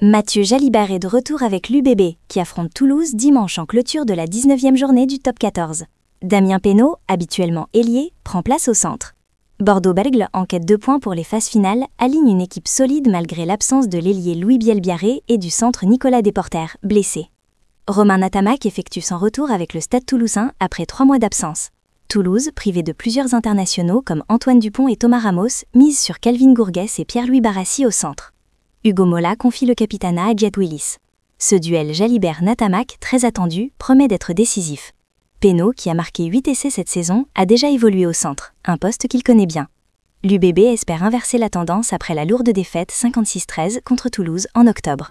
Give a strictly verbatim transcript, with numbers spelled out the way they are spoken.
Mathieu Jalibert est de retour avec l'U B B, qui affronte Toulouse dimanche en clôture de la dix-neuvième journée du top quatorze. Damien Penaud, habituellement ailier, prend place au centre. Bordeaux-Bègles, en quête de points pour les phases finales, aligne une équipe solide malgré l'absence de l'ailier Louis Bielbiarré et du centre Nicolas Desporter, blessé. Romain Ntamack effectue son retour avec le Stade Toulousain après trois mois d'absence. Toulouse, privé de plusieurs internationaux comme Antoine Dupont et Thomas Ramos, mise sur Calvin Gourguès et Pierre-Louis Barassi au centre. Hugo Mola confie le capitanat à Jet Willis. Ce duel Jalibert-Ntamack, très attendu, promet d'être décisif. Penaud, qui a marqué huit essais cette saison, a déjà évolué au centre, un poste qu'il connaît bien. L'U B B espère inverser la tendance après la lourde défaite cinquante-six treize contre Toulouse en octobre.